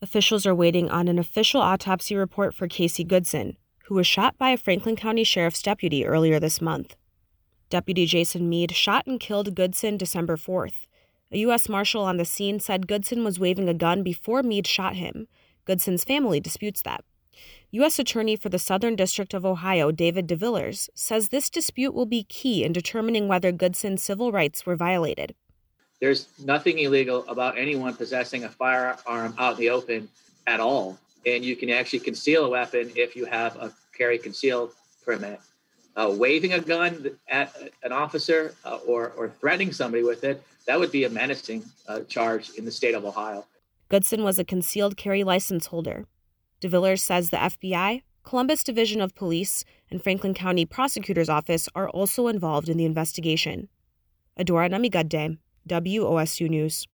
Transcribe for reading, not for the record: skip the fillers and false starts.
Officials are waiting on an official autopsy report for Casey Goodson, who was shot by a Franklin County Sheriff's deputy earlier this month. Deputy Jason Meade shot and killed Goodson December 4th. A U.S. Marshal on the scene said Goodson was waving a gun before Meade shot him. Goodson's family disputes that. U.S. Attorney for the Southern District of Ohio, David DeVillers, says this dispute will be key in determining whether Goodson's civil rights were violated. There's nothing illegal about anyone possessing a firearm out in the open at all. And you can actually conceal a weapon if you have a carry conceal permit. Waving a gun at an officer or threatening somebody with it, that would be a menacing charge in the state of Ohio. Goodson was a concealed carry license holder. DeVillers says the FBI, Columbus Division of Police, and Franklin County Prosecutor's Office are also involved in the investigation. Adora Namigadde, WOSU News.